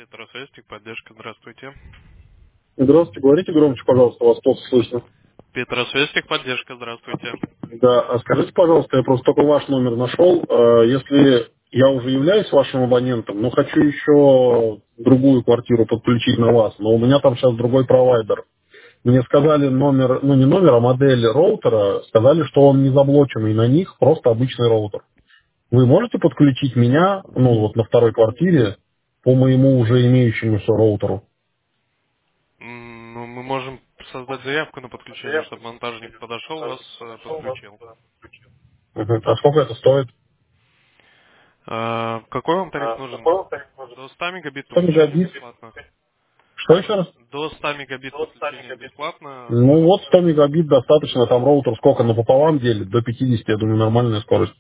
Петросвязь, техподдержка, здравствуйте. Здравствуйте, говорите громче, пожалуйста, вас плохо слышно. Петросвязь, техподдержка, здравствуйте. Да, а скажите, пожалуйста, я просто только ваш номер нашел. Если я уже являюсь вашим абонентом, но хочу еще другую квартиру подключить на вас, но у меня там сейчас другой провайдер. Мне сказали номер, ну не номер, а модель роутера, сказали, что он не заблоченный на них, просто обычный роутер. Вы можете подключить меня, ну вот на второй квартире, по моему уже имеющемуся роутеру? Ну, мы можем создать заявку на подключение, чтобы монтажник подошел, вас подключил. Мгм. А сколько это стоит? Какой вам тариф нужен? До 100 мегабит 100 подключение мегабит. бесплатно. Что еще раз? До 100 мегабит подключение бесплатно. Ну вот 100 мегабит достаточно, там роутер сколько напополам делит, до 50, я думаю, нормальная скорость.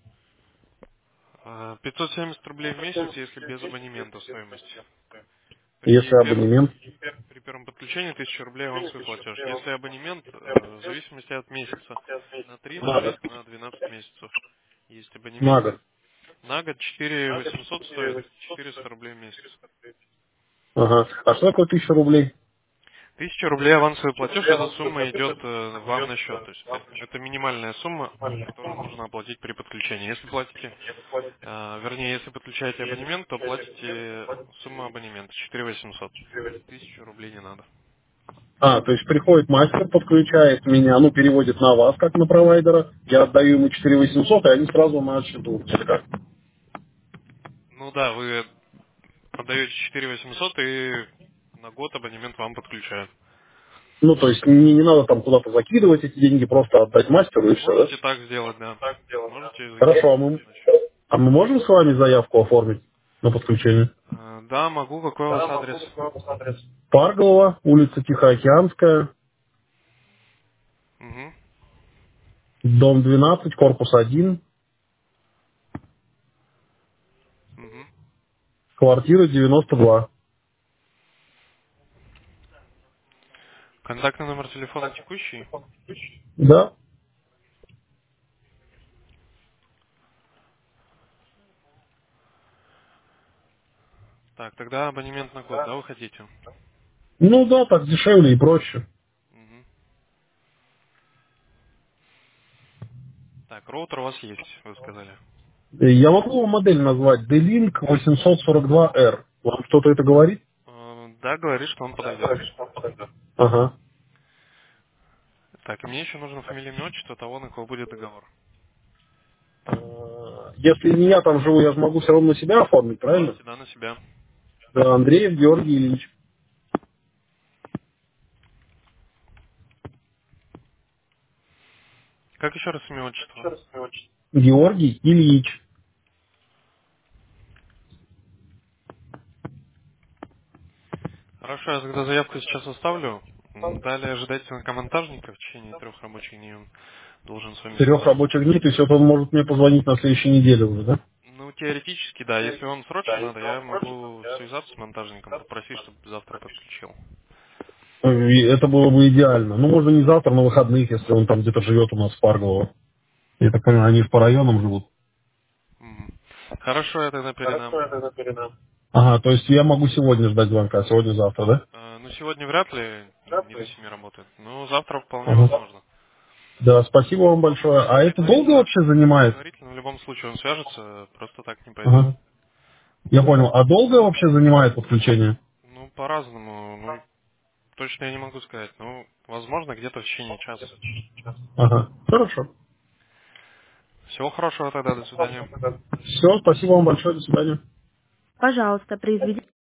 570 рублей в месяц, если без абонемента стоимость. Если При первом, абонемент, при первом подключении 1000 рублей авансовый платеж. Если абонемент, в зависимости от месяца, на 3, на на год. 6, на 12 месяцев. Есть На абонемент. год. На год 4800 стоит, 400 рублей в месяц. Ага. А что такое 1000 рублей? 1000 рублей авансовый платеж, эта сумма идет вам на счет. То есть это минимальная сумма, которую нужно оплатить при подключении. Если платите, вернее, если подключаете абонемент, то платите сумму абонемента 4800. 1000 рублей не надо. А, то есть приходит мастер, подключает меня, ну, переводит на вас, как на провайдера, я отдаю ему 4800, и они сразу на счету. Или как? Ну да, вы отдаете 4800 и на год абонемент вам подключают. Ну, то есть не надо там куда-то закидывать эти деньги, просто отдать мастеру и все, да? Можете так сделать, да. Можете закинуть Хорошо, на счет. а мы можем с вами заявку оформить на подключение? Да, могу. Какой у вас адрес? Парголова, улица Тихоокеанская, Угу. дом 12, корпус 1, Угу. квартира 92. Контактный номер телефона текущий? Да? Так, тогда абонемент на год, да, вы хотите? Ну да, так дешевле и проще. Мгм. Так, роутер у вас есть, вы сказали. Я могу вам модель назвать D-Link 842R. Вам что-то это говорит? Да, говорит, что он подойдет. Ага. Так, и мне еще нужно фамилия, имя, отчество того, на кого будет договор. Если не я там живу, я же могу все равно на себя оформить, правильно? Можете, да, на себя. Да, Андреев Георгий Ильич. Как еще раз имя, отчество? Георгий Ильич. Хорошо, я тогда заявку сейчас оставлю. Далее ожидайте звонка монтажника в течение 3 рабочих дней. Он должен с вами 4 связаться. рабочих дней, то есть вот он может мне позвонить на следующей неделе уже, да? Ну, теоретически, да. Если вам срочно надо, я могу связаться с монтажником, попросить, чтобы завтра подключил. И это было бы идеально. Ну, можно не завтра, на выходных, если он там где-то живет у нас в Парголово. Я так понимаю, они же по районам живут. Мгм. Хорошо, я тогда передам. Ага, то есть я могу сегодня ждать звонка, сегодня-завтра, да? Ну, сегодня вряд ли, не до 7 работает. Но завтра вполне Ага. возможно. Да, спасибо вам большое. А это долго вообще занимает? Предварительно в любом случае он свяжется, просто так не пойдет. Ага. Я понял. А долго вообще занимает подключение? Ну, по-разному. Ну, точно я не могу сказать. Ну, возможно, где-то в течение часа. Ага. Хорошо. Всего хорошего тогда, до свидания. Все, спасибо вам большое, до свидания. Пожалуйста, произведите